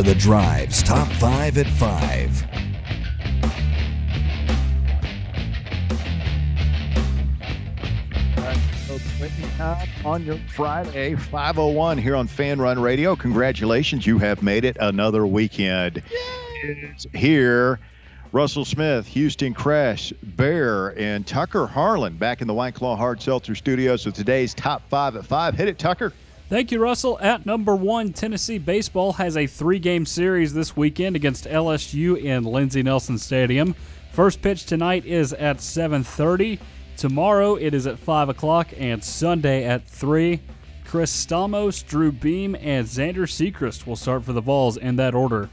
for The Drive's Top 5 at 5. On your Friday, 5:01 here on Fan Run Radio. Congratulations, you have made it another weekend. It's here. Russell Smith, Houston Crash, Bear, and Tucker Harlan back in the White Claw Hard Seltzer Studios with today's Top 5 at 5. Hit it, Tucker. Thank you, Russell. At number 1, Tennessee baseball has a 3-game series this weekend against LSU in Lindsey Nelson Stadium. First pitch tonight is at 7:30. Tomorrow it is at 5 o'clock, and Sunday at 3. Chris Stamos, Drew Beam, and Xander Sechrist will start for the Vols in that order.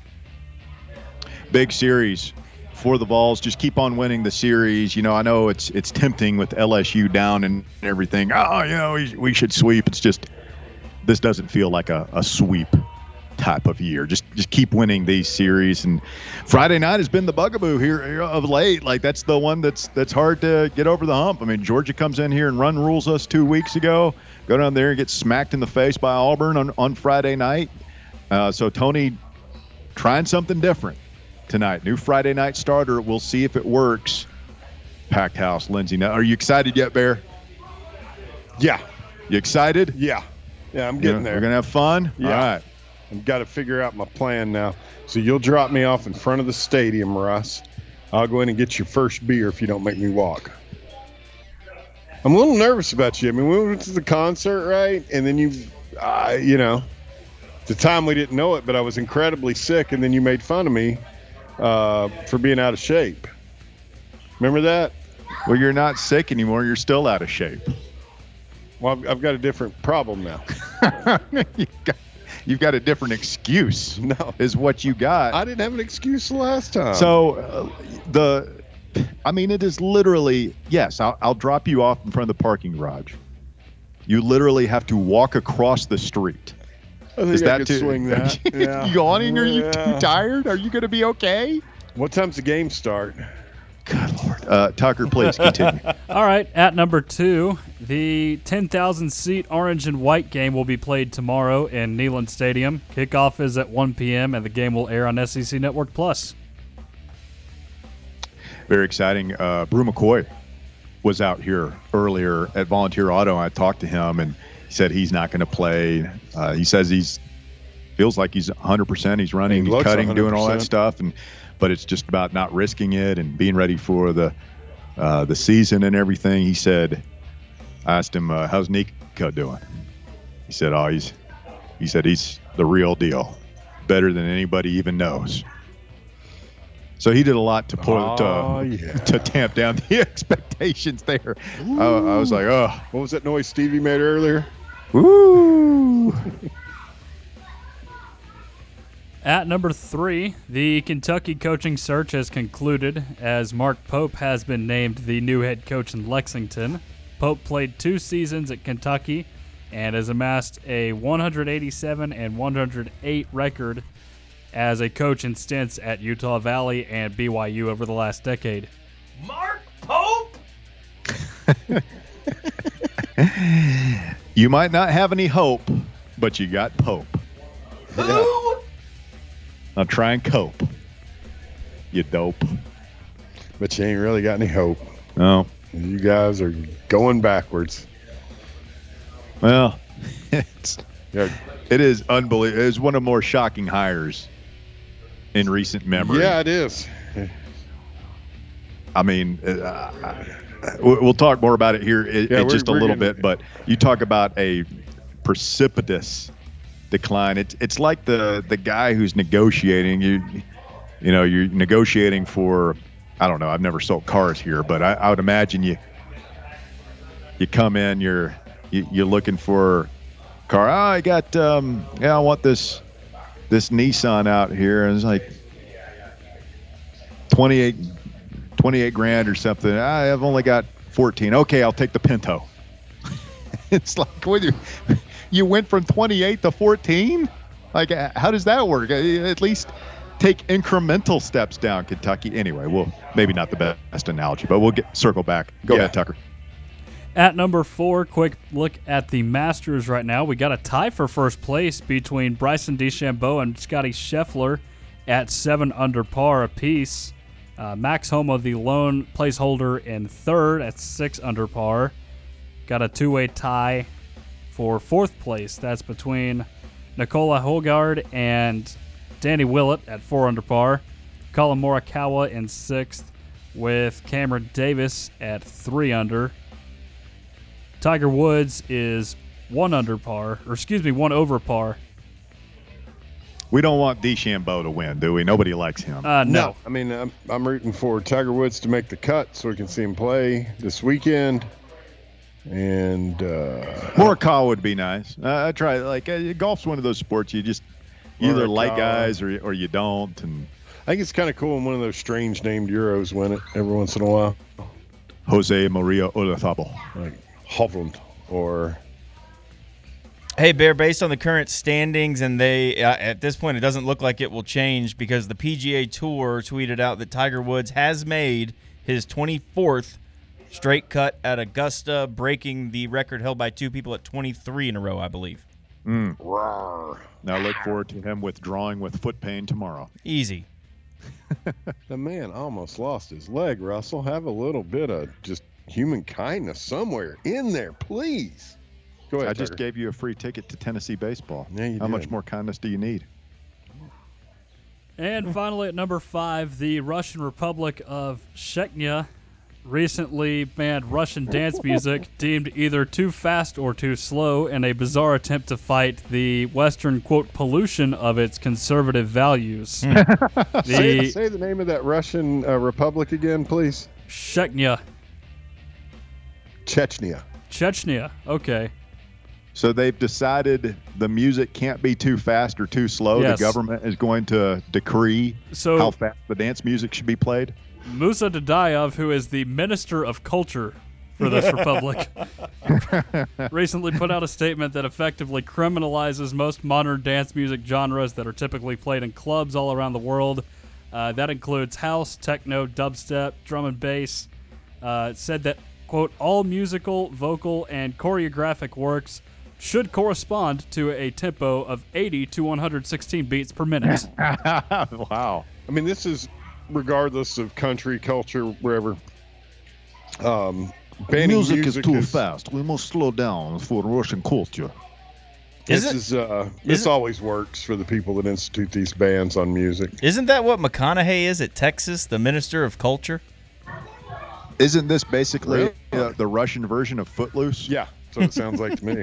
Big series for the Vols. Just keep on winning the series. You know, I know it's tempting with LSU down and everything. Oh, you know, we should sweep. It's just this doesn't feel like a sweep type of year. Just keep winning these series. And Friday night has been the bugaboo here of late. Like that's the one that's hard to get over the hump. I mean, Georgia comes in here and run rules us 2 weeks ago. Go down there and get smacked in the face by Auburn on Friday night. So Tony trying something different tonight. New Friday night starter. We'll see if it works. Packed house, Lindsey. Now, are you excited yet, Bear? Yeah. You excited? Yeah, I'm getting there. We're going to have fun? Yeah. All right. I've got to figure out my plan now. So you'll drop me off in front of the stadium, Russ. I'll go in and get your first beer if you don't make me walk. I'm a little nervous about you. I mean, we went to the concert, right? And then at the time we didn't know it, but I was incredibly sick, and then you made fun of me for being out of shape. Remember that? Well, you're not sick anymore. You're still out of shape. Well, I've got a different problem now. You've got a different excuse. No, is what you got. I didn't have an excuse the last time. So it is literally, yes, I'll drop you off in front of the parking garage. You literally have to walk across the street. I think I could swing that. Yeah. Yawning? Are you too tired? Are you going to be okay? What time's the game start? Good Lord. Tucker, please continue. All right, at number 2, the 10,000-seat orange and white game will be played tomorrow in Neyland Stadium. Kickoff is at 1 p.m., and the game will air on SEC Network Plus. Very exciting. Brew McCoy was out here earlier at Volunteer Auto. I talked to him, and he said he's not going to play. He says feels like he's 100%. He's running, he's cutting, 100%. Doing all that stuff, but it's just about not risking it and being ready for the season and everything. He said, I asked him, how's Nico doing? He said, he's the real deal, better than anybody even knows. So he did a lot to tamp down the expectations there. I was like, oh. What was that noise Stevie made earlier? Woo! At number 3, the Kentucky coaching search has concluded as Mark Pope has been named the new head coach in Lexington. Pope played 2 seasons at Kentucky and has amassed a 187 and 108 record as a coach in stints at Utah Valley and BYU over the last decade. Mark Pope? You might not have any hope, but you got Pope. Who? Yeah. Now try and cope. You dope. But you ain't really got any hope. No. You guys are going backwards. Well, it is unbelievable. It is one of the more shocking hires in recent memory. Yeah, it is. I mean, we'll talk more about it here in just a little bit, but you talk about a precipitous decline. It's like the guy who's negotiating. You're negotiating for, I don't know, I've never sold cars here, but I would imagine you come in, you're looking for a car. I got I want this Nissan out here, and it's like 28 grand or something. I've only got 14. Okay, I'll take the Pinto. It's like, you went from 28 to 14? Like, how does that work? At least take incremental steps down, Kentucky. Anyway, maybe not the best analogy, but we'll circle back. Go ahead, Tucker. At number 4, quick look at the Masters right now. We got a tie for first place between Bryson DeChambeau and Scotty Scheffler at 7 under par apiece. Max Homa, the lone placeholder, in third at 6 under par. Got a two-way tie for fourth place. That's between Nicola Hojgaard and Danny Willett at 4 under par. Colin Morikawa in sixth with Cameron Davis at 3 under. Tiger Woods is 1 over par. We don't want DeChambeau to win, do we? Nobody likes him. No. I mean, I'm rooting for Tiger Woods to make the cut so we can see him play this weekend. And Morikawa would be nice. I try. Golf's one of those sports you just either like guys or you don't. And I think it's kind of cool when one of those strange named Euros win it every once in a while. Jose Maria Olazabal. Like Hovland or... Hey, Bear, based on the current standings, and they at this point it doesn't look like it will change because the PGA Tour tweeted out that Tiger Woods has made his 24th straight cut at Augusta, breaking the record held by 2 people at 23 in a row, I believe. Rawr. Now look forward to him withdrawing with foot pain tomorrow. Easy. The man almost lost his leg, Russell. Have a little bit of just human kindness somewhere in there, please. Go ahead, I just Tucker. gave you a free ticket to Tennessee baseball. Yeah, you How did. much more kindness do you need? And finally, at number 5, the Russian Republic of Chechnya recently banned Russian dance music deemed either too fast or too slow in a bizarre attempt to fight the Western, quote, pollution of its conservative values. Say the name of that Russian republic again, please. Chechnya. Chechnya. Okay. So they've decided the music can't be too fast or too slow. Yes. The government is going to decree So- how fast the dance music should be played. Musa Dadayev, who is the Minister of Culture for this republic, recently put out a statement that effectively criminalizes most modern dance music genres that are typically played in clubs all around the world. That includes house, techno, dubstep, drum and bass. It said that, quote, all musical, vocal, and choreographic works should correspond to a tempo of 80 to 116 beats per minute. Wow. I mean, this is regardless of country, culture, wherever. Banning music is fast. We must slow down for Russian culture. This always works for the people that institute these bans on music. Isn't that what McConaughey is at Texas, the Minister of Culture? Isn't this basically Really? the Russian version of Footloose? Yeah, that's what it sounds like to me.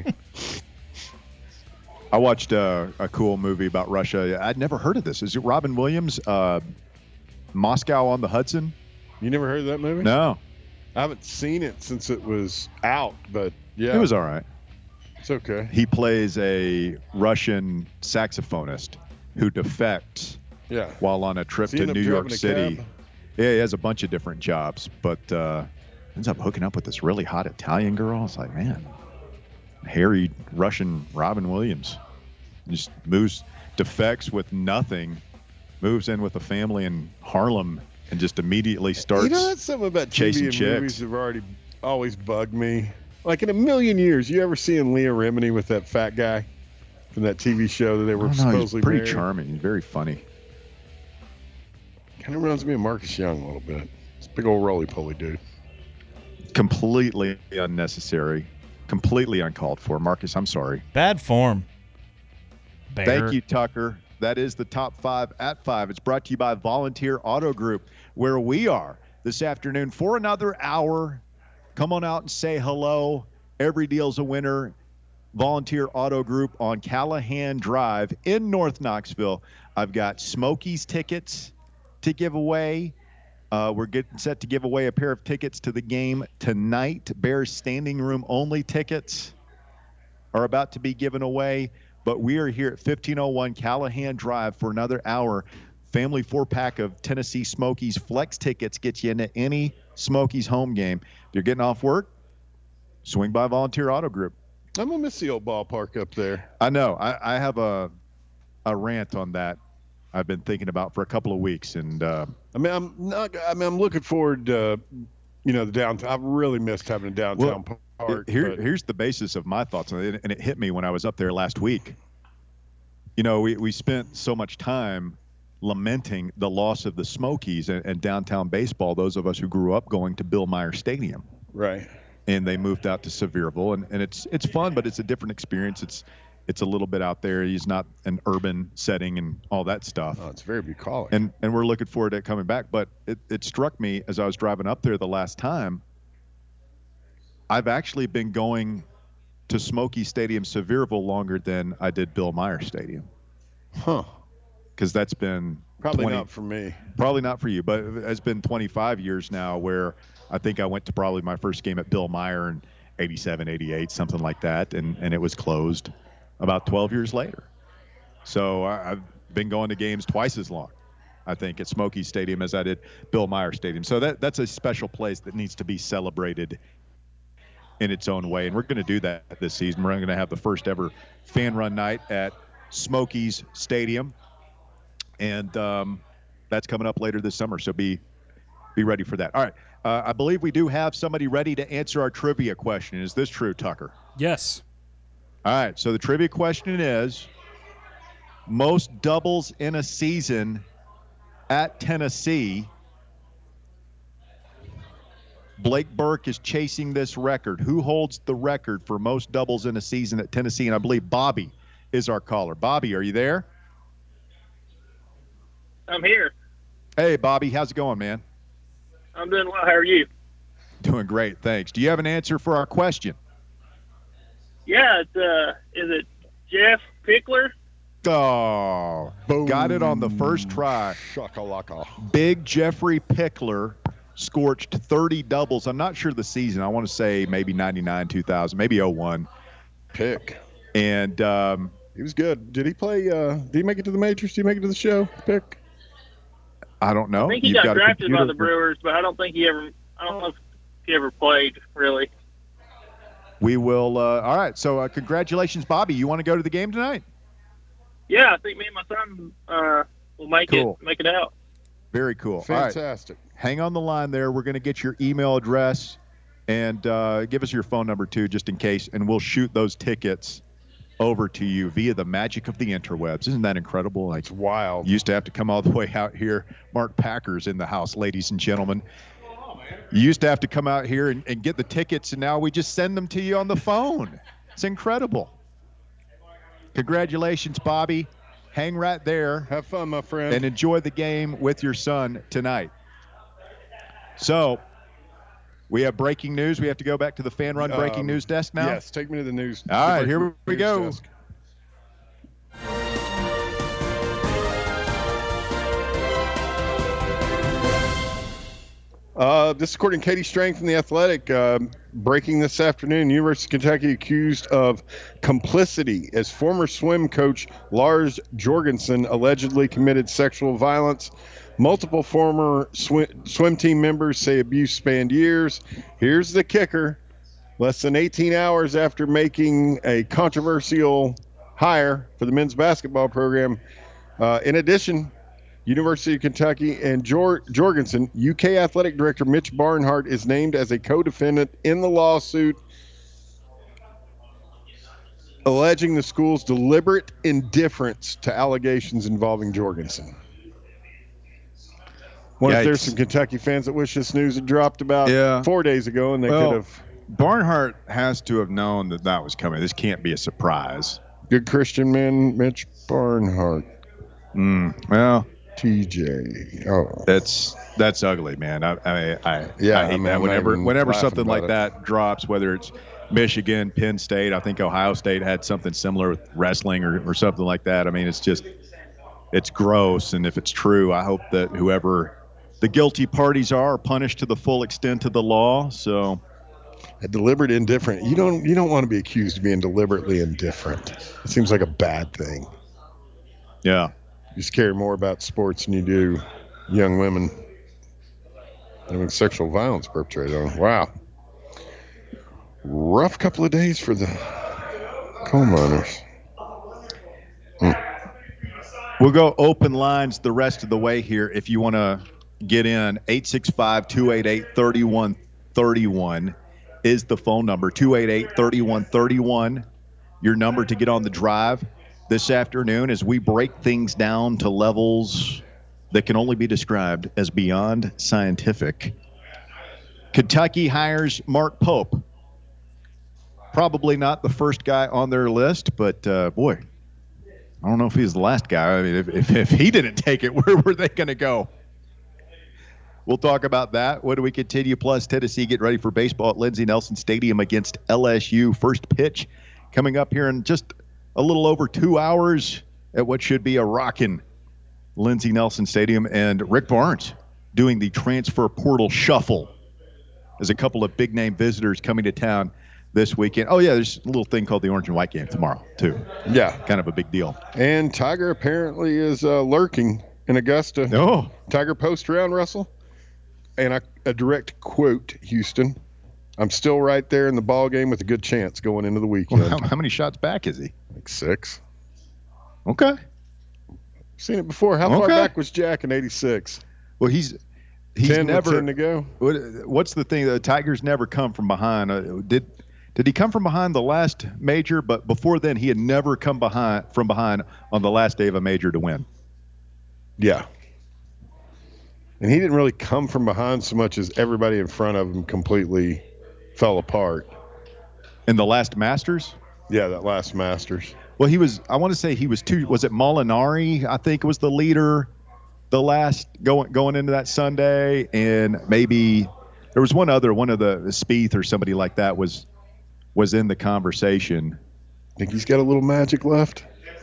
I watched a cool movie about Russia. I'd never heard of this. Is it Robin Williams, Moscow on the Hudson? You never heard of that movie? No. I haven't seen it since it was out, but yeah, It was all right. it's okay. He plays a Russian saxophonist who defects Yeah. while on a trip Does he to end up New York driving a City. cab? Yeah, he has a bunch of different jobs, but ends up hooking up with this really hot Italian girl. It's like, man, hairy Russian Robin Williams just defects with nothing, moves in with a family in Harlem, and just immediately starts. You know, that's something about chasing TV and chicks. movies that have always bugged me. Like in a million years, you ever seen Leah Remini with that fat guy from that TV show that they were I don't know, he's supposedly pretty married? charming. He's very funny. Kind of reminds me of Marcus Young a little bit. It's a big old roly-poly dude. Completely unnecessary. Completely uncalled for. Marcus, I'm sorry. Bad form. Bear. Thank you, Tucker. That is the top 5 at 5. It's brought to you by Volunteer Auto Group, where we are this afternoon for another hour. Come on out and say hello. Every deal's a winner. Volunteer Auto Group on Callahan Drive in North Knoxville. I've got Smokies tickets to give away. We're getting set to give away a pair of tickets to the game tonight. Bears standing room only tickets are about to be given away. But we are here at 1501 Callahan Drive for another hour. Family 4-pack of Tennessee Smokies Flex tickets get you into any Smokies home game. If you're getting off work, swing by Volunteer Auto Group. I'm gonna miss the old ballpark up there. I know. I have a rant on that I've been thinking about for a couple of weeks. And I'm looking forward to the downtown. I've really missed having a downtown park. Here's the basis of my thoughts on it, and it hit me when I was up there last week. We spent so much time lamenting the loss of the Smokies and downtown baseball, those of us who grew up going to Bill Meyer Stadium. Right. And they moved out to Sevierville, and it's fun, but it's a different experience. It's a little bit out there. It's not an urban setting and all that stuff. Oh, it's very bucolic. And we're looking forward to it coming back. But it struck me as I was driving up there the last time, I've actually been going to Smoky Stadium Sevierville longer than I did Bill Meyer Stadium. Huh. Because that's been probably not for me. Probably not for you, but it's been 25 years now where I think I went to probably my first game at Bill Meyer in 87, 88, something like that, and it was closed about 12 years later. So I've been going to games twice as long, I think, at Smoky Stadium as I did Bill Meyer Stadium. So that's a special place that needs to be celebrated in its own way, and we're going to do that this season. We're going to have the first ever fan run night at Smokies Stadium, and that's coming up later this summer, so be ready for that. All right, I believe we do have somebody ready to answer our trivia question. Is this true, Tucker? Yes. All right, so the trivia question is, most doubles in a season at Tennessee. Blake Burke is chasing this record. Who holds the record for most doubles in a season at Tennessee? And I believe Bobby is our caller. Bobby, are you there? I'm here. Hey, Bobby, how's it going, man? I'm doing well. How are you? Doing great, thanks. Do you have an answer for our question? Yeah, it's is it Jeff Pickler? Oh, Boom. Got it on the first try. Shakalaka. Big Jeffrey Pickler scorched 30 doubles. I'm not sure the season. I want to say maybe 99, 2000, maybe 01. Pick. And he was good. Did he play? Did he make it to the majors? Did he make it to the show? Pick. I don't know. I think he got drafted by the Brewers, but I don't know if he ever played, really. We will. All right. So congratulations, Bobby. You want to go to the game tonight? Yeah, I think me and my son will make it out. Very cool. Fantastic. All right. Hang on the line there. We're going to get your email address and give us your phone number too, just in case, and we'll shoot those tickets over to you via the magic of the interwebs. Isn't that incredible? It's wild. You used to have to come all the way out here. Mark Packer's in the house, ladies and gentlemen. You used to have to come out here and get the tickets, and now we just send them to you on the phone. It's incredible. Congratulations, Bobby. Hang right there. Have fun, my friend. And enjoy the game with your son tonight. So, we have breaking news. We have to go back to the Fan Run breaking news desk now? Yes, take me to the news. All right, here we go. Desk. This is according to Katie Strang from The Athletic. Breaking this afternoon, University of Kentucky accused of complicity as former swim coach Lars Jorgensen allegedly committed sexual violence. Multiple former swim team members say abuse spanned years. Here's the kicker. Less than 18 hours after making a controversial hire for the men's basketball program. In addition, University of Kentucky and Jorgensen, UK Athletic Director Mitch Barnhart is named as a co-defendant in the lawsuit alleging the school's deliberate indifference to allegations involving Jorgensen. Wonder if there's some Kentucky fans that wish this news had dropped about 4 days ago, and they could have. Barnhart has to have known that was coming. This can't be a surprise. Good Christian man, Mitch Barnhart. Well, TJ. Oh, that's ugly, man. I hate that. Whenever something like that drops, whether it's Michigan, Penn State, I think Ohio State had something similar with wrestling or something like that. I mean, it's gross. And if it's true, I hope that whoever the guilty parties are punished to the full extent of the law. So, a deliberate indifferent. You don't want to be accused of being deliberately indifferent. It seems like a bad thing. Yeah. You just care more about sports than you do young women having sexual violence perpetrated on them. Wow. Rough couple of days for the coal miners. We'll go open lines the rest of the way here if you want to get in. 865-288-3130. 3131 is the phone number. 288-3131, your number to get on the drive this afternoon as we break things down to levels that can only be described as beyond scientific. Kentucky hires Mark Pope. Probably not the first guy on their list, but boy, I don't know if he's the last guy. I mean, if he didn't take it, where were they going to go? We'll talk about that. What do we continue? Plus, Tennessee get ready for baseball at Lindsey Nelson Stadium against LSU. First pitch coming up here in just a little over 2 hours at what should be a rockin' Lindsey Nelson Stadium. And Rick Barnes doing the transfer portal shuffle as a couple of big-name visitors coming to town this weekend. Oh, yeah, there's a little thing called the Orange and White game tomorrow, too. Yeah. Kind of a big deal. And Tiger apparently is lurking in Augusta. Oh. Tiger post around, Russell. And a direct quote, Houston, I'm still right there in the ball game with a good chance going into the weekend. Well, how many shots back is he? Like 6. Okay. Seen it before. How far back was Jack in 86? Well, he's 10 never. 10 to go. What's the thing? The Tigers never come from behind. Did he come from behind the last major? But before then, he had never come from behind on the last day of a major to win. Yeah. And he didn't really come from behind so much as everybody in front of him completely fell apart. In the last Masters? Yeah, that last Masters. Well, I want to say he was was it Molinari, I think, was the leader the last going into that Sunday, and maybe there was one of the Spieth or somebody like that was in the conversation. Think he's got a little magic left?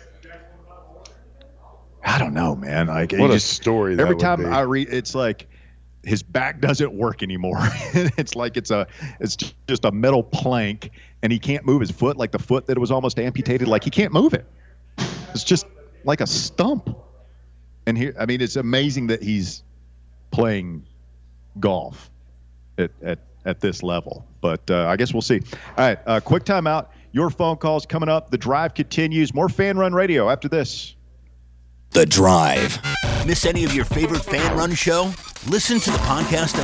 I don't know, man. Like, what a story that every would time be. I read, it's like his back doesn't work anymore. It's like it's just a metal plank, and he can't move his foot, like the foot that was almost amputated. Like, he can't move it. It's just like a stump. And here, I mean, it's amazing that he's playing golf at this level. But I guess we'll see. All right, quick timeout. Your phone calls coming up. The drive continues. More Fan Run Radio after this. The Drive. Miss any of your favorite Fan Run show? Listen to the podcast.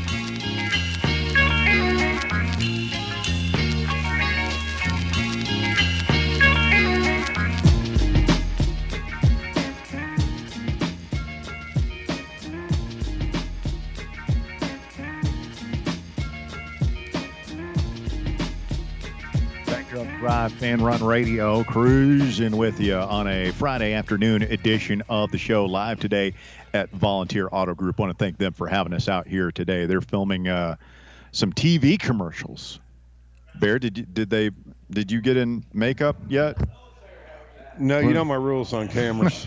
Drive Fan Run Radio, cruising with you on a Friday afternoon edition of the show, live today at Volunteer Auto Group. Want to thank them for having us out here today. They're filming some TV commercials. Bear, did you get in makeup yet? No, you know my rules on cameras.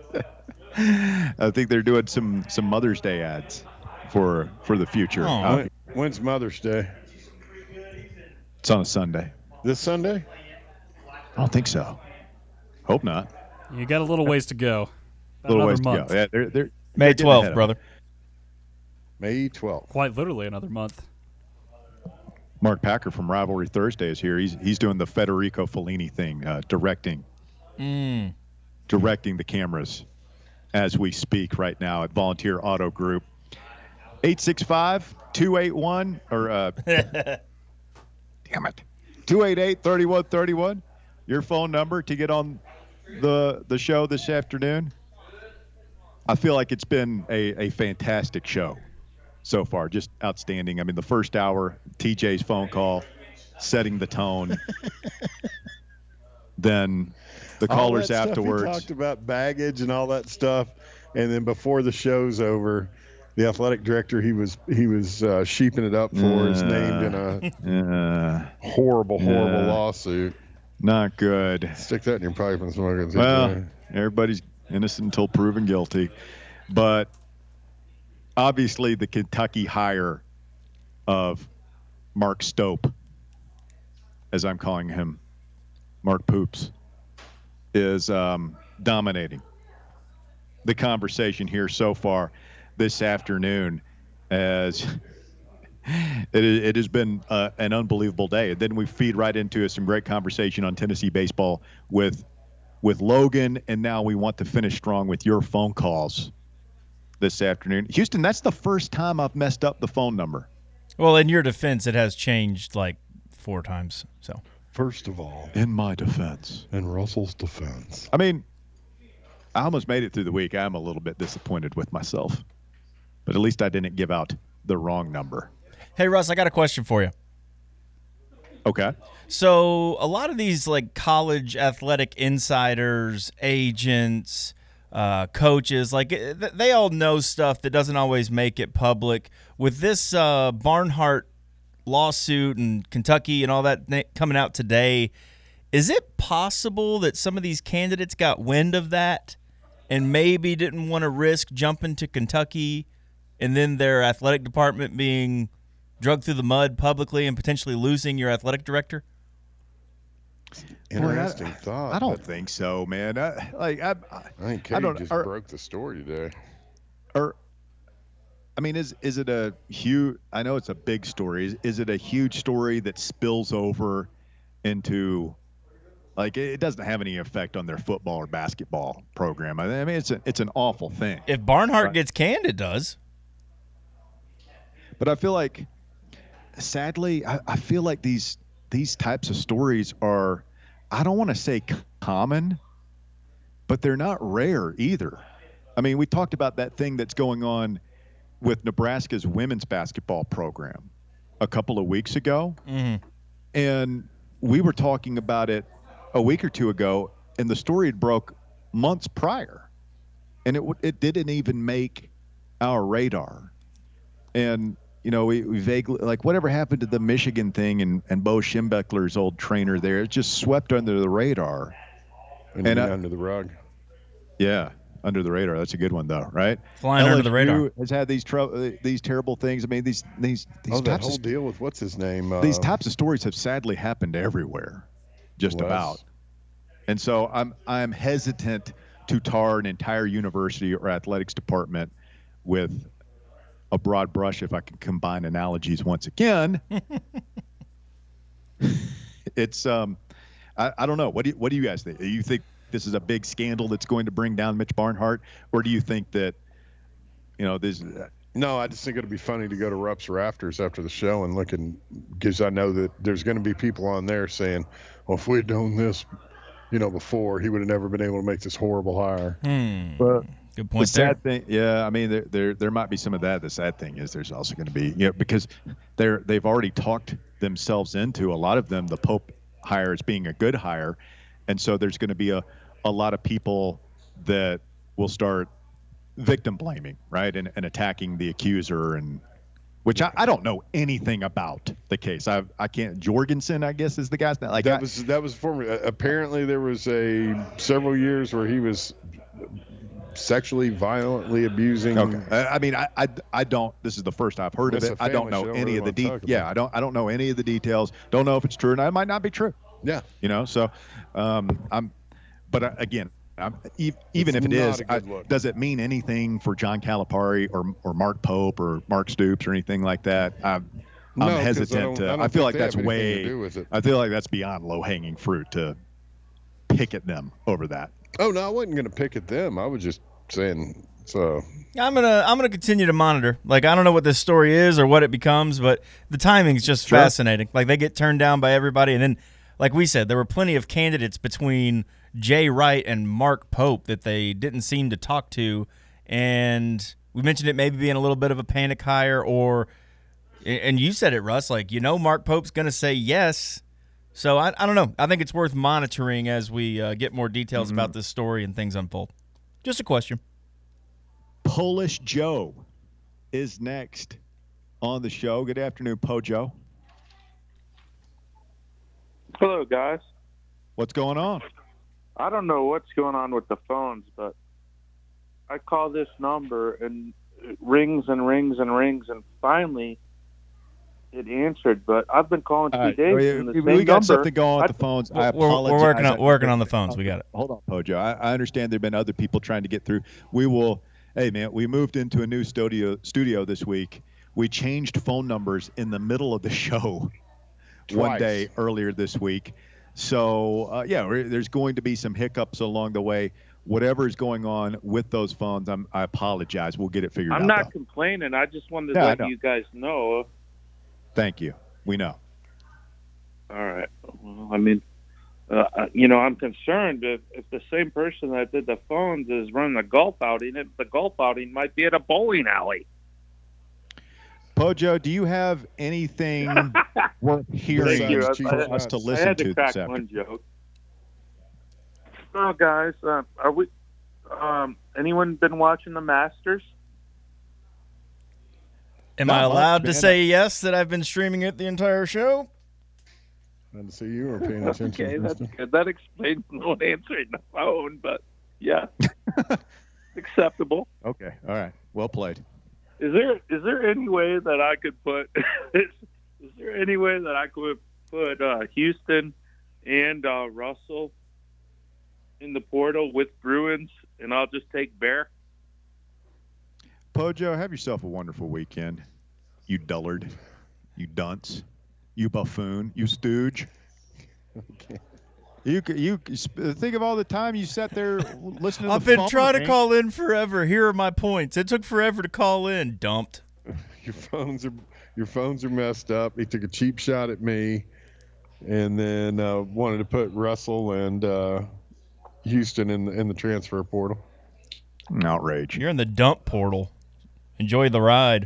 I think they're doing some Mother's Day ads for the future. When's Mother's Day? It's on a Sunday. This Sunday? I don't think so. Hope not. You got a little ways to go. A little ways month. to go. Yeah, they're May 12th, brother. May 12th. Quite literally another month. Mark Packer from Rivalry Thursday is here. He's doing the Federico Fellini thing, directing the cameras as we speak right now at Volunteer Auto Group. 865-281 or damn it. 288-3131, your phone number to get on the show this afternoon. I feel like it's been a fantastic show so far, just outstanding. I mean, the first hour, TJ's phone call, setting the tone. Then the callers afterwards. He talked about baggage and all that stuff, and then before the show's over, the athletic director he was sheeping it up for is named in a horrible lawsuit. Not good. Stick that in your pipe and smoke it. Well, everybody's innocent until proven guilty. But obviously the Kentucky hire of Mark Stope, as I'm calling him, Mark Poops, is dominating the conversation here so far this afternoon, as it has been an unbelievable day. And then we feed right into some great conversation on Tennessee baseball with Logan, and now we want to finish strong with your phone calls this afternoon. Houston, that's the first time I've messed up the phone number. Well, in your defense, it has changed like 4 times. So First of all, In my defense. in Russell's defense. I mean, I almost made it through the week. I'm a little bit disappointed with myself. But at least I didn't give out the wrong number. Hey, Russ, I got a question for you. Okay. So a lot of these like college athletic insiders, agents, coaches, like they all know stuff that doesn't always make it public. With this Barnhart lawsuit and Kentucky and all that coming out today, is it possible that some of these candidates got wind of that and maybe didn't want to risk jumping to Kentucky and then their athletic department being dragged through the mud publicly and potentially losing your athletic director? Interesting thought. I don't but think so, man. I think I Katie don't- just or- broke the story today. Or, I mean, is it a huge? I know it's a big story. Is it a huge story that spills over into, like, it doesn't have any effect on their football or basketball program? I mean, it's an awful thing. If Barnhart gets canned, it does. But I feel like, sadly, I feel like these types of stories are, I don't want to say common, but they're not rare either. I mean, we talked about that thing that's going on with Nebraska's women's basketball program a couple of weeks ago. Mm-hmm. And we were talking about it a week or two ago, and the story had broke months prior. And it didn't even make our radar. And, you know, we vaguely, like, whatever happened to the Michigan thing and Bo Schembechler's old trainer there, it just swept under the radar. And under the rug. Yeah, under the radar. That's a good one, though, right? Flying under the radar. Has had these terrible things. I mean, these That types whole of, deal with what's his name? these types of stories have sadly happened everywhere, just Wes. about. And so I'm hesitant to tar an entire university or athletics department with a broad brush, if I can combine analogies once again. It's I don't know. What do you guys think? Do you think this is a big scandal that's going to bring down Mitch Barnhart, or do you think that, you know, this? No, I just think it'll be funny to go to Rupp's Rafters after the show and look, because I know that there's going to be people on there saying, well, if we had done this, you know, before, he would have never been able to make this horrible hire. But Good the point there. sad thing, yeah, I mean, there might be some of that. The sad thing is there's also going to be, you know, because they've already talked themselves into, a lot of them, the Pope hire as being a good hire, and so there's going to be a lot of people that will start victim blaming, right, and attacking the accuser, and which I don't know anything about the case. I can't. Jorgensen, I guess, is the guy's name. Like That was former. Apparently, there was several years where he was sexually violently abusing. Okay. I mean, I don't. This is the first I've heard of It's it. a I don't family know show, any really of the wanna talk details. Yeah, about I don't know any of the details. Don't know if it's true, and it might not be true. Yeah. You know, so but again, even if it not is, a good look. does it mean anything for John Calipari or Mark Pope or Mark Stoops or anything like that? I'm No, 'cause hesitant I to. don't I feel think like they that's have anything to way. do with it. I feel like that's beyond low hanging fruit to pick at them over that. Oh no, I wasn't going to pick at them. I was just saying. So I'm gonna continue to monitor. Like, I don't know what this story is or what it becomes, but the timing's just Sure. fascinating. Like, they get turned down by everybody, and then, like we said, there were plenty of candidates between Jay Wright and Mark Pope that they didn't seem to talk to, and we mentioned it maybe being a little bit of a panic hire, or, and you said it, Russ, like, you know, Mark Pope's gonna say yes. So I don't know. I think it's worth monitoring as we get more details about this story and things unfold. Just a question. Polish Joe is next on the show. Good afternoon, Pojo. Hello, guys. What's going on? I don't know what's going on with the phones, but I call this number and it rings and rings and rings, and finally it answered. But I've been calling 2 days from the same we got number. something going with the phones. I apologize. We're working on the phones. We got it. Hold on, Pojo. I understand there have been other people trying to get through. We will. Hey, man, we moved into a new studio this week. We changed phone numbers in the middle of the show one Twice. day earlier this week. So, there's going to be some hiccups along the way. Whatever is going on with those phones, I apologize. We'll get it figured out. I'm not though. complaining. I just wanted to Yeah, I let know. you guys know Thank you. We know. All right. Well, I mean, I'm concerned if the same person that did the phones is running a golf outing, the golf outing might be at a bowling alley. Pojo, do you have anything worth hearing Thank you. for us to I listen had to to crack this one afternoon? joke. So, guys, are we? Anyone been watching the Masters? Am Not I much, allowed to man. say yes that I've been streaming it the entire show? Glad to see you were paying attention. Okay, that's Kristen. good. That explains no answering the phone, but yeah, acceptable. Okay. All right. Well played. Is there any way that I could put? is there any way that I could put Houston and Russell in the portal with Bruins, and I'll just take Bear? Pojo, have yourself a wonderful weekend. You dullard. You dunce. You buffoon. You stooge. Okay. You think of all the time you sat there listening to I've the been phone trying to ring. call in forever. Here are my points. It took forever to call in. Dumped. Your phones are messed up. He took a cheap shot at me, and then wanted to put Russell and Houston in the transfer portal. Outrage. You're in the dump portal. Enjoy the ride.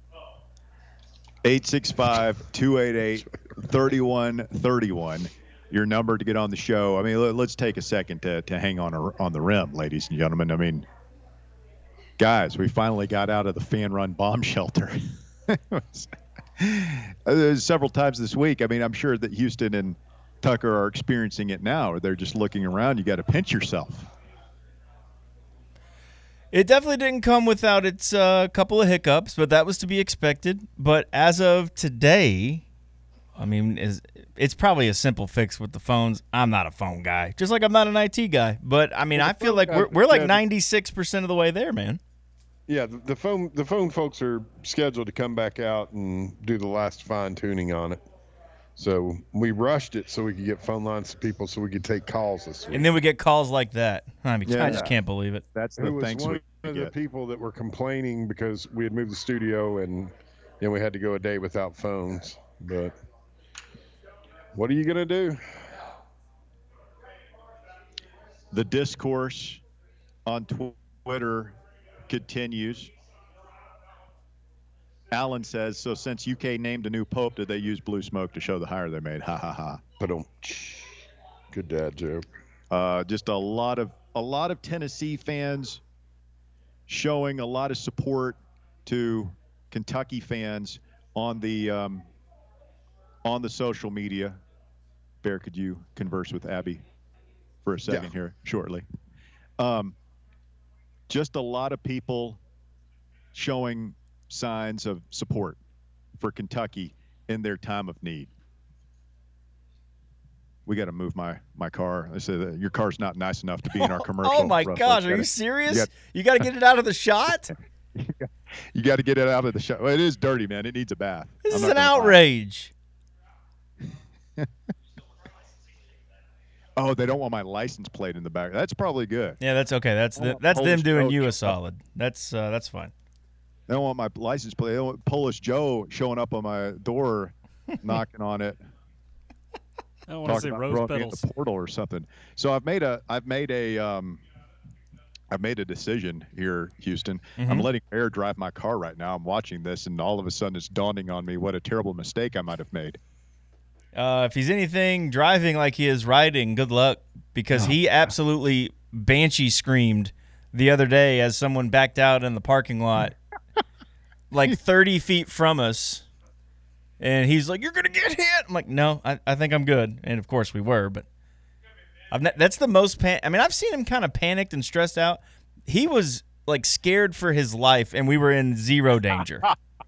865-288-3131. Your number to get on the show. I mean, let's take a second to hang on the rim, ladies and gentlemen. I mean, guys, we finally got out of the fan-run bomb shelter. There's several times this week. I mean, I'm sure that Houston and Tucker are experiencing it now. Or they're just looking around. You got to pinch yourself. It definitely didn't come without its couple of hiccups, but that was to be expected. But as of today, I mean, it's probably a simple fix with the phones. I'm not a phone guy, just like I'm not an IT guy. But I mean, I feel like we're like 96% of the way there, man. Yeah, the phone folks are scheduled to come back out and do the last fine tuning on it. So we rushed it so we could get phone lines to people so we could take calls this week. And then we get calls like that. I mean, Yeah. I just can't believe it. That's Who the was thanks one we of the get. people that were complaining because we had moved the studio and we had to go a day without phones. But what are you gonna do? The discourse on Twitter continues. Alan says, so since UK named a new pope, did they use blue smoke to show the hire they made? Ha, ha, ha. Good dad joke. Just a lot of Tennessee fans showing a lot of support to Kentucky fans on the social media. Bear, could you converse with Abby for a second here shortly? Just a lot of people showing signs of support for Kentucky in their time of need. We got to move my car. I said your car's not nice enough to be in our commercial. Oh my Russell. gosh, are you serious? You got to get it out of the shot? You got to get it out of the shot. Well, it is dirty, man. It needs a bath. This is an outrage. Oh, they don't want my license plate in the back. That's probably good. Yeah, that's okay. That's them doing you a solid. That's fine. They don't want my license plate. They don't want Polish Joe showing up on my door, knocking on it. I want to see rose throwing me in petals. the portal or something. So I've made a decision here, Houston. Mm-hmm. I'm letting Bear drive my car right now. I'm watching this, and all of a sudden it's dawning on me what a terrible mistake I might have made. If he's anything driving like he is riding, good luck, because he absolutely banshee screamed the other day as someone backed out in the parking lot like 30 feet from us. And he's like, "You're going to get hit." I'm like, "No, I think I'm good." And, of course, we were. But that's the most I've seen him kind of panicked and stressed out. He was, like, scared for his life, and we were in zero danger.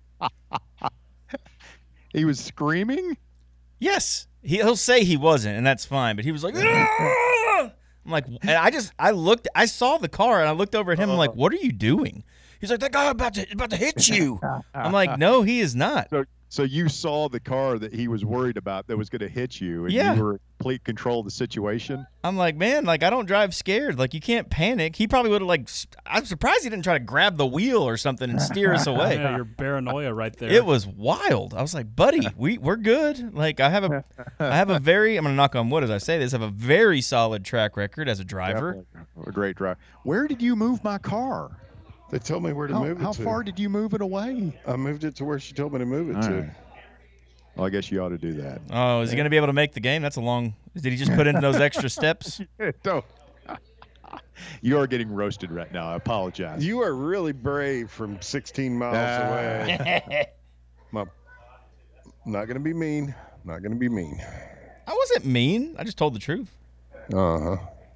He was screaming? Yes. He'll say he wasn't, and that's fine. But he was like, "Ah!" I'm like, and I saw the car, and I looked over at him. I'm like, "What are you doing?" He's like, "That guy about to hit you." I'm like, "No, he is not." So you saw the car that he was worried about that was going to hit you, and Yeah. you were in complete control of the situation. I'm like, man, like I don't drive scared. Like you can't panic. He probably would have I'm surprised he didn't try to grab the wheel or something and steer us away. Yeah, your paranoia right there. It was wild. I was like, buddy, we're good. Like I have a very, I'm gonna knock on wood as I say this, I have a very solid track record as a driver. A great drive. Where did you move my car? They told me where to move it How to. far did you move it away? I moved it to where she told me to move it All to. right. Well, I guess you ought to do that. Oh, is he gonna be able to make the game? That's a long. Did he just put in those extra steps? Don't. You are getting roasted right now. I apologize. You are really brave from 16 miles away. I'm not going to be mean. Not going to be mean. I wasn't mean. I just told the truth. Uh-huh.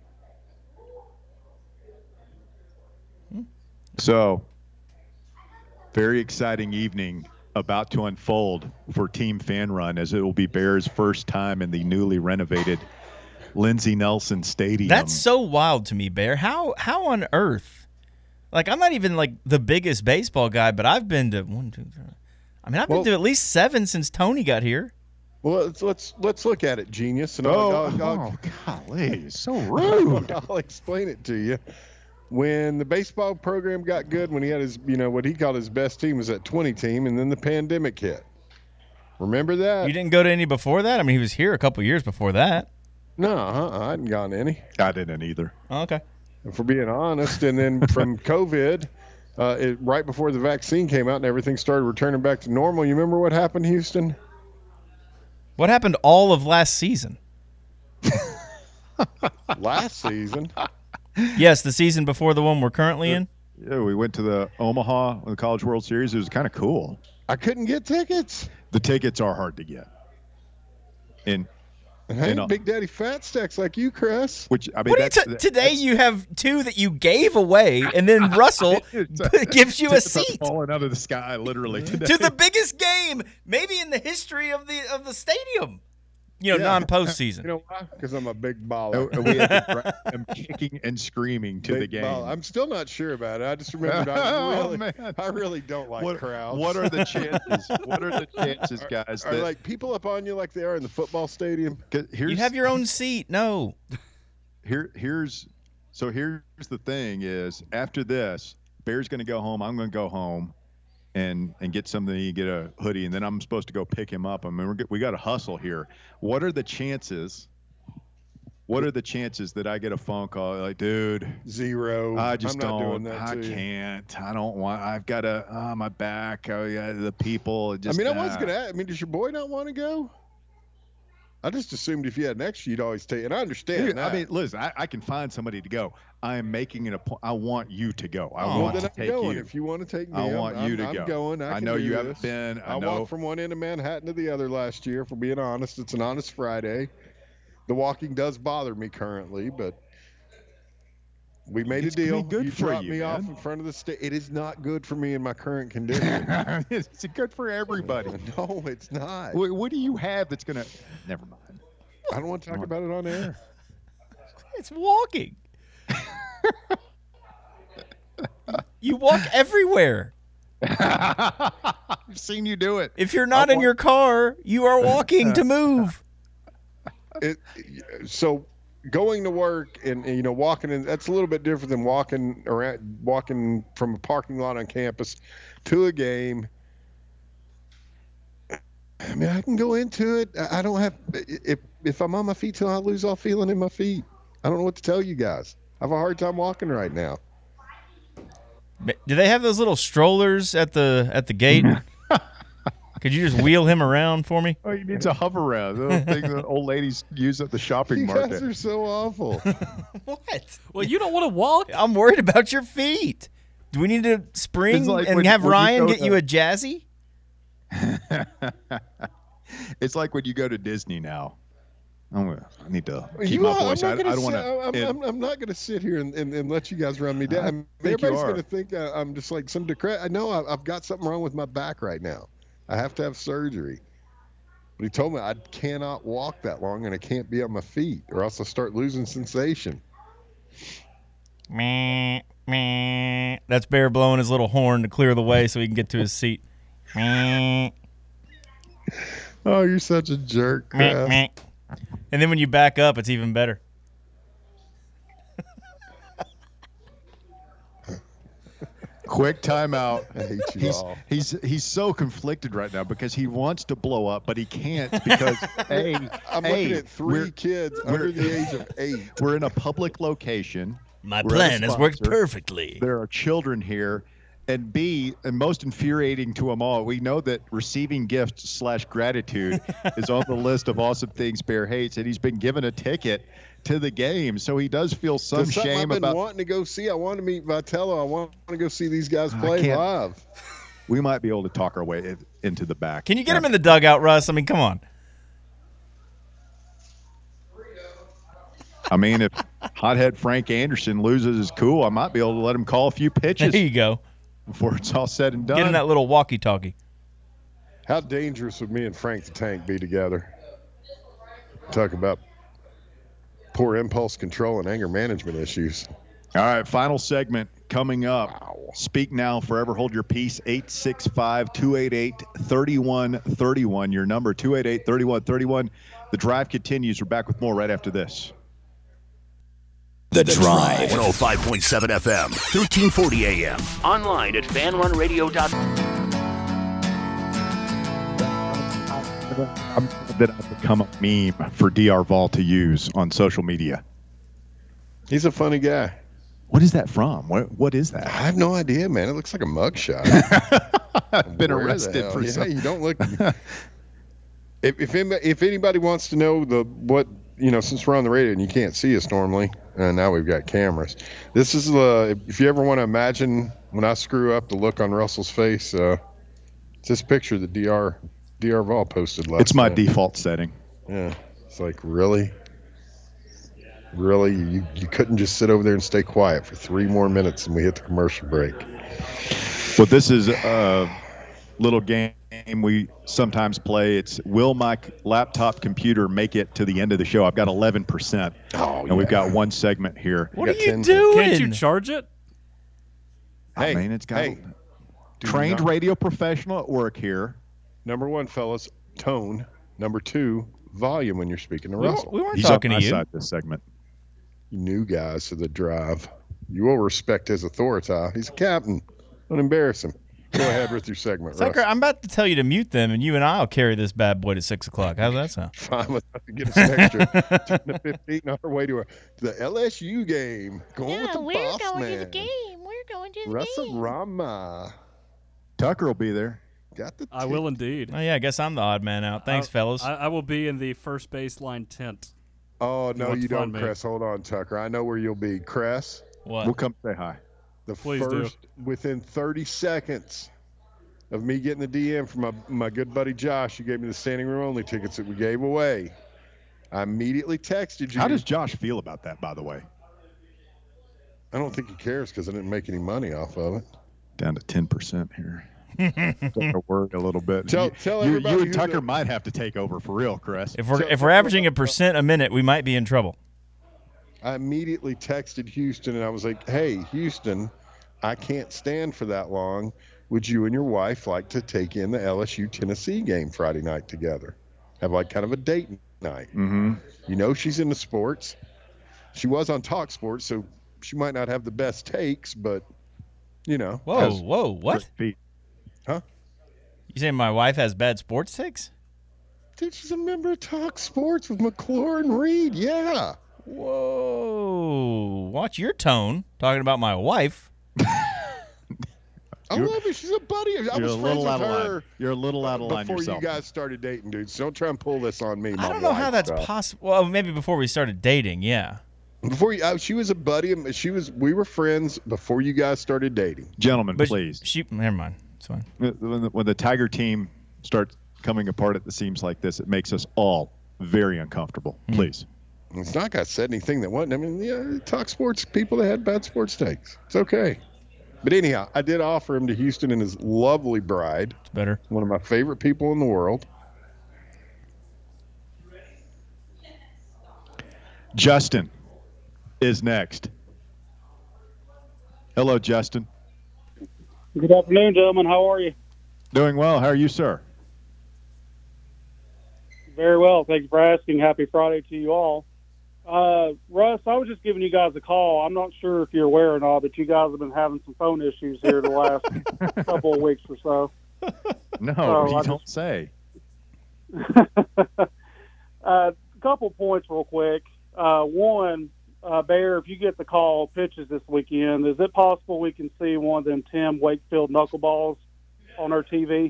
So, very exciting evening about to unfold for Team Fan Run, as it will be Bears' first time in the newly renovated Lindsey Nelson Stadium. That's so wild to me, Bear. How on earth? Like I'm not even like the biggest baseball guy, but I've been to one, two, three. I mean, I've been to at least 7 since Tony got here. Well, let's look at it, genius. And golly, so rude. I'll explain it to you. When the baseball program got good, when he had his, what he called his best team was that 20 team, and then the pandemic hit. Remember that? You didn't go to any before that? I mean, he was here a couple years before that. No, I hadn't gone to any. I didn't either. Oh, okay. If we're being honest, and then from COVID, right before the vaccine came out and everything started returning back to normal, you remember what happened, Houston? What happened all of last season? Last season? Yes, the season before the one we're currently in. Yeah, we went to the Omaha the College World Series. It was kind of cool. I couldn't get tickets. The tickets are hard to get. And I ain't Big Daddy Fat Stacks like you, Chris. Which I mean, today you have 2 that you gave away, and then Russell gives you a seat falling out of the sky, literally today. to the biggest game maybe in the history of the stadium. Non-postseason. You know why? Because I'm a big baller. We had to drag them kicking and screaming to the game. Baller. I'm still not sure about it. I just remembered I really don't like crowds. What are the chances? What are the chances, guys? Are like people up on you like they are in the football stadium? You have your own seat. No. Here's the thing is, after this, Bear's going to go home. I'm going to go home and get something, get a hoodie, and then I'm supposed to go pick him up. I mean, we got to hustle here. What are the chances that I get a phone call like, dude, 0. I just I'm not don't. doing that I can't. I don't want. I've got to. My back. Oh yeah, the people. Just, I was gonna ask. Does your boy not want to go? I just assumed if you had an extra, you'd always take. And I understand. Dude, that. I mean, listen, I can find somebody to go. I am making it a point. I want you to go. I want to take you. If you want to take me, I want you to I'm go. going. I know you this. haven't been. I know. walked from one end of Manhattan to the other last year. If we're being honest, it's an honest Friday. The walking does bother me currently, but we made a deal. Good you for dropped you, me man. off in front of the state. It is not good for me in my current condition. It's good for everybody. No, it's not. What do you have that's gonna? Never mind. I don't want to talk about it on air. It's walking. You walk everywhere. I've seen you do it. If you're not in your car, you are walking to move. So going to work and walking in, that's a little bit different than walking from a parking lot on campus to a game. I mean, I can go into it. I don't have if I'm on my feet till I lose all feeling in my feet. I don't know what to tell you guys. I have a hard time walking right now. Do they have those little strollers at the gate? Could you just wheel him around for me? Oh, he needs a hover around. The thing that old ladies use at the shopping market. You guys are so awful. What? Well, you don't want to walk? I'm worried about your feet. Do we need to spring and have Ryan get you a Jazzy? It's like when you go to Disney now. I need to keep my voice. I don't want to. I'm not going to sit here and let you guys run me down. Everybody's going to think I'm just like some decrepit. I know I've got something wrong with my back right now. I have to have surgery. But he told me I cannot walk that long and I can't be on my feet or else I'll start losing sensation. Meh, meh. That's Bear blowing his little horn to clear the way so he can get to his seat. Meh. Oh, you're such a jerk, Chris. Meh. And then when you back up, it's even better. Quick timeout. I hate you all. He's so conflicted right now because he wants to blow up, but he can't because I'm looking at 3 kids under the age of 8. We're in a public location. My We're plan at a has worked sponsor. perfectly. There are children here. And B, and most infuriating to them all, we know that receiving gifts / gratitude is on the list of awesome things Bear hates, and he's been given a ticket to the game, so he does feel some That's something shame I've been about. wanting to go see. I want to meet Vitello. I want to go see these guys play can't- live. We might be able to talk our way into the back. Can you get him in the dugout, Russ? I mean, come on. I mean, if hothead Frank Anderson loses his cool, I might be able to let him call a few pitches There you go. before it's all said and done. Get in that little walkie-talkie. How dangerous would me and Frank the Tank be together? Talk about poor impulse control and anger management issues. All right, final segment coming up. Wow. Speak now, forever hold your peace. 865-288-3131. Your number, 288-3131. The drive continues. We're back with more right after this. The Drive. 105.7 FM, 1340 AM. Online at fanrunradio.com. That I've become a meme for DR Vol to use on social media. He's a funny guy. What is that from? What is I that? have no idea, man. It looks like a mugshot. I've been Where the arrested hell? for Yeah, something. you don't look. If anybody wants to know since we're on the radio and you can't see us normally, and now we've got cameras. This is if you ever want to imagine when I screw up, the look on Russell's face. It's this picture that DR Vol posted last. It's my night. default setting. Yeah, it's like really, you couldn't just sit over there and stay quiet for 3 more minutes and we hit the commercial break. Well, this is a little game we sometimes play. It's will my laptop computer make it to the end of the show? I've got 11%. And we've got one segment here. What are got you 10. doing? Can't you charge it? I mean, it's got do trained not- radio professional at work here. Number 1, fellas, tone. Number 2, volume when you're speaking to We Russell. weren't He's talking on to my you. side this segment. You new guys to the drive. You will respect his authority. He's a captain. Don't embarrass him. Go ahead with your segment, Tucker, Russ. I'm about to tell you to mute them, and you and I will carry this bad boy to 6 o'clock. How's that sound? Fine with us to get us an extra 10 to 15 on our way to the LSU game. Going with the boss man. We're going to the Russell game. Rama. Tucker will be there. Got the I will indeed. Oh, yeah, I guess I'm the odd man out. Thanks, fellas. I will be in the first baseline tent. Oh, no, want you to don't, find me. Cress. Hold on, Tucker. I know where you'll be. Cress, What? We'll come say hi. the Please do. first, within 30 seconds of me getting the DM from my good buddy Josh, who gave me the standing room only tickets that we gave away, I immediately texted you. How does Josh feel about that, by the way? I don't think he cares because I didn't make any money off of it. Down to 10% here. Starting to worry a little bit. Tell you everybody and who Tucker the- might have to take over for real, Chris. If we're averaging 1% a minute, we might be in trouble. I immediately texted Houston and I was like, hey, Houston, I can't stand for that long. Would you and your wife like to take in the LSU Tennessee game Friday night together? Have like kind of a date night. Mm-hmm. You know she's into sports. She was on Talk Sports, so she might not have the best takes, but, you know. Whoa, what? Huh? You saying my wife has bad sports takes? Dude, she's a member of Talk Sports with McClure and Reed. Yeah. Whoa. Watch your tone talking about my wife. I love her. She's a buddy. I You're was a friends little with out of her line. You're a little out of line before yourself. you guys started dating, dude. So don't try and pull this on me. I don't know how that's possible. Well, maybe before we started dating, yeah. Before you, she was a buddy. We were friends before you guys started dating. Gentlemen, But please. never mind. It's fine. When the Tiger team starts coming apart at the seams like this, it makes us all very uncomfortable. Please. It's not like I said anything that wasn't. I mean, yeah, Talk Sports people that had bad sports takes. It's okay. But anyhow, I did offer him to Houston and his lovely bride. It's better. One of my favorite people in the world. Justin is next. Hello, Justin. Good afternoon, gentlemen. How are you? Doing well. How are you, sir? Very well. Thank you for asking. Happy Friday to you all. Russ, I was just giving you guys a call. I'm not sure if you're aware or not, but you guys have been having some phone issues here the last couple of weeks or so. No, So you don't say. A couple points real quick. One, Bear, if you get the call pitches this weekend, is it possible we can see one of them Tim Wakefield knuckleballs on our TV?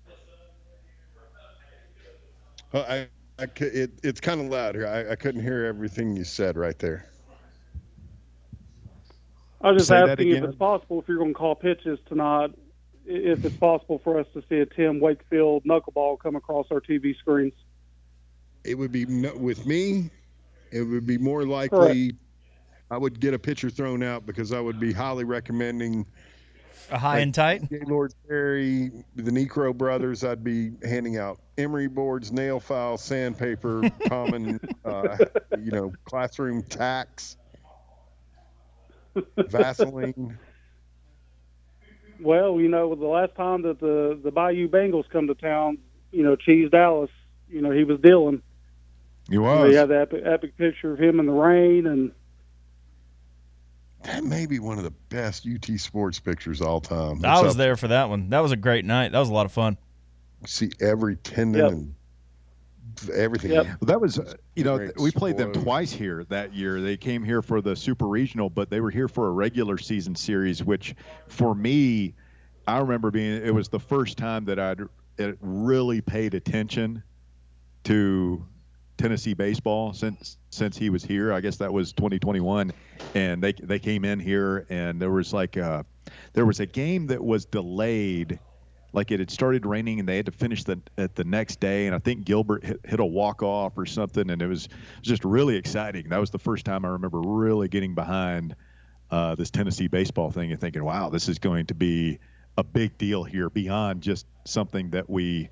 It's kind of loud here. I couldn't hear everything you said right there. I was just Say that asking if again. it's possible, if you're going to call pitches tonight, if it's possible for us to see a Tim Wakefield knuckleball come across our TV screens. It would be with me. It would be more likely. Correct. I would get a pitcher thrown out because I would be highly recommending A high and tight? Gaylord Perry, the Necro brothers. I'd be handing out emery boards, nail files, sandpaper, common, classroom tacks, Vaseline. Well, the last time that the Bayou Bengals come to town, Cheese Dallas, he was dealing. He was. He had the epic picture of him in the rain, and that may be one of the best UT sports pictures all time. I was there for that one. That was a great night. That was a lot of fun. See every tendon and everything. Yep. Well, that was, we played them Explode. twice here that year. They came here for the Super Regional, but they were here for a regular season series, which for me, I remember it was the first time that I'd really paid attention to Tennessee baseball since he was here. I guess that was 2021, and they came in here, and there was a game that was delayed. Like it had started raining and they had to finish at the next day. And I think Gilbert hit a walk-off or something. And it was just really exciting. That was the first time I remember really getting behind this Tennessee baseball thing and thinking, wow, this is going to be a big deal here beyond just something that we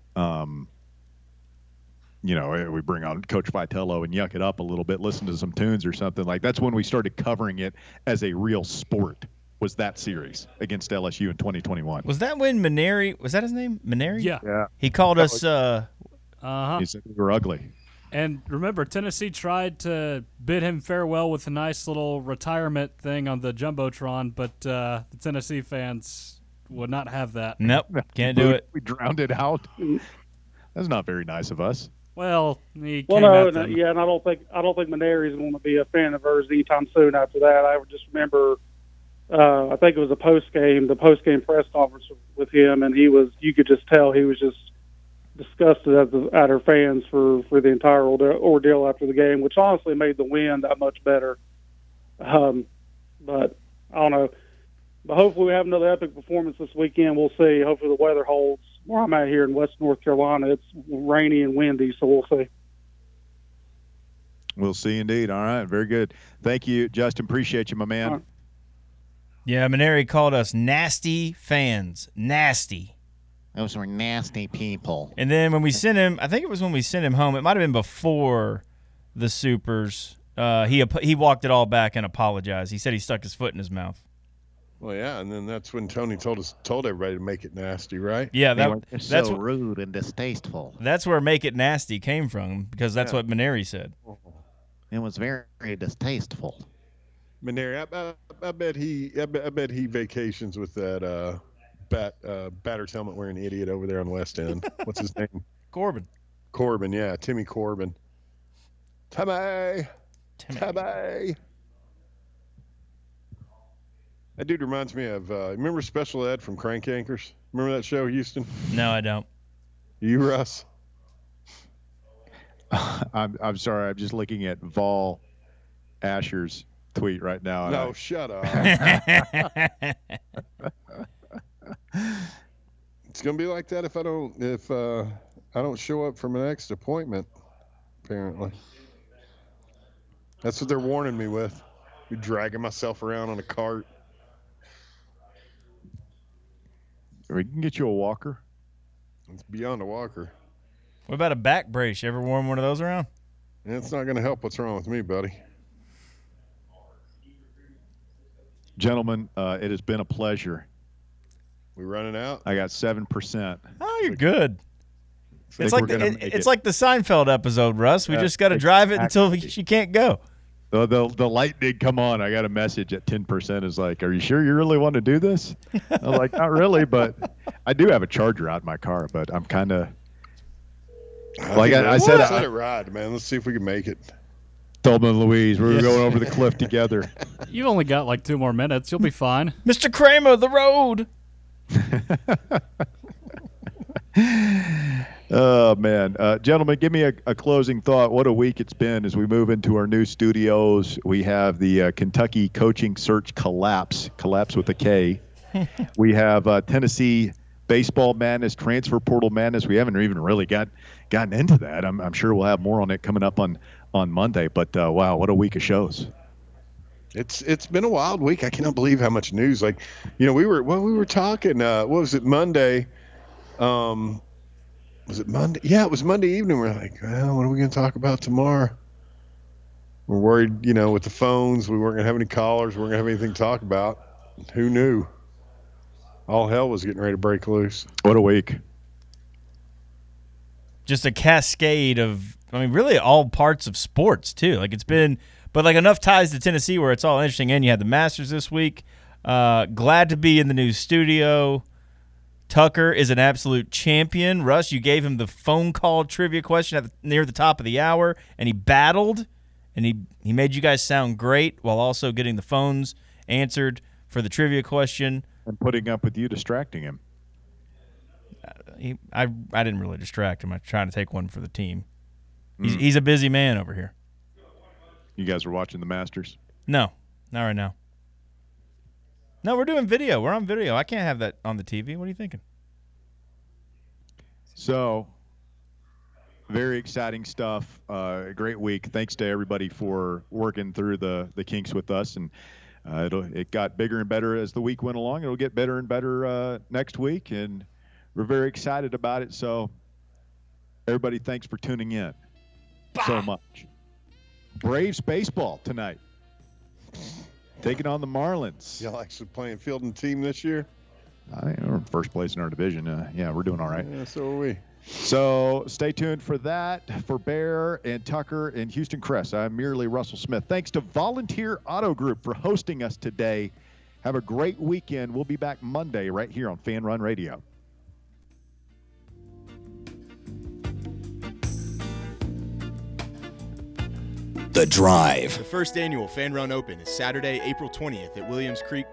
bring on Coach Vitello and yuck it up a little bit, listen to some tunes or something. Like that's when we started covering it as a real sport. Was that series against LSU in 2021. Was that when Maneri, was that his name? Maneri? Yeah. He called us He said we were ugly. And remember, Tennessee tried to bid him farewell with a nice little retirement thing on the Jumbotron, but the Tennessee fans would not have that. Nope, can't do it. We drowned it out. That's not very nice of us. Well, he well, came no, at them. yeah, and I don't think Maneri's going to be a fan of ours anytime soon. After that, I would just remember. I think it was the post game press conference with him, and you could just tell he was just disgusted at our fans for the entire ordeal after the game, which honestly made the win that much better. But I don't know. But hopefully we have another epic performance this weekend. We'll see. Hopefully the weather holds. Where I'm at here in West North Carolina, it's rainy and windy, so we'll see. We'll see indeed. All right, very good. Thank you, Justin. Appreciate you, my man. Right. Yeah, Maneri called us nasty fans. Nasty. Those were nasty people. And then when we sent him, I think it was when we sent him home, it might have been before the Supers, he walked it all back and apologized. He said he stuck his foot in his mouth. Well, yeah, and then that's when Tony told everybody to make it nasty, right? Yeah, It's that's so rude and distasteful. That's where "make it nasty" came from, because that's what Maneri said. It was very distasteful. Maneri, I bet he vacations with that batter's helmet wearing idiot over there on West End. What's his name? Corbin, yeah, Timmy Corbin. Timmy. That dude reminds me of remember Special Ed from Crank Anchors? Remember that show, Houston? No, I don't. You, Russ? I'm sorry. I'm just looking at Vol Asher's tweet right now. No, shut up. It's gonna be like that if I don't show up for my next appointment. Apparently, that's what they're warning me with. Be dragging myself around on a cart. We can get you a walker. It's beyond a walker. What about a back brace? You ever worn one of those around? And it's not gonna help what's wrong with me, buddy. Gentlemen, it has been a pleasure. We running out? I got 7%. Oh, you're good. It's like it's like the Seinfeld episode, Russ. We just got to drive it until she can't go. The light did come on. I got a message at 10%. Is like, are you sure you really want to do this? I'm like, not really, but I do have a charger out in my car. But I'm kind of like I said. Let it ride, man. Let's see if we can make it. Thelma and Louise, we were going over the cliff together. You've only got like 2 more minutes. You'll be fine. Mr. Kramer, the road. Oh, man. Gentlemen, give me a closing thought. What a week it's been as we move into our new studios. We have the Kentucky coaching search collapse with a K. We have Tennessee baseball madness, transfer portal madness. We haven't even really gotten into that. I'm sure we'll have more on it coming up on Monday. But, wow, what a week of shows. It's been a wild week. I cannot believe how much news. Like, we were talking, what was it, Monday? Was it Monday? Yeah, it was Monday evening. We're like, well, what are we going to talk about tomorrow? We're worried, with the phones. We weren't going to have any callers. We weren't going to have anything to talk about. Who knew? All hell was getting ready to break loose. What a week. Just a cascade of, really all parts of sports, too. Like, it's been, but like enough ties to Tennessee where it's all interesting. And you had the Masters this week. Glad to be in the new studio. Tucker is an absolute champion. Russ, you gave him the phone call trivia question near the top of the hour, and he battled, and he made you guys sound great while also getting the phones answered for the trivia question. And putting up with you distracting him. I didn't really distract him. I tried to take one for the team. He's a busy man over here. You guys are watching the Masters? No, not right now. No, we're doing video. We're on video. I can't have that on the TV. What are you thinking? So, very exciting stuff. Great week. Thanks to everybody for working through the kinks with us. And it got bigger and better as the week went along. It'll get better and better next week. And we're very excited about it. So, everybody, thanks for tuning in so much. Braves baseball tonight. Taking on the Marlins. Y'all actually playing field and team this year? I think we're in first place in our division. Yeah, we're doing all right. Yeah, so are we. So stay tuned for that. For Bear and Tucker and Houston Cress, I'm merely Russell Smith. Thanks to Volunteer Auto Group for hosting us today. Have a great weekend. We'll be back Monday right here on Fan Run Radio. The Drive. The first annual Fan Run Open is Saturday, April 20th at Williams Creek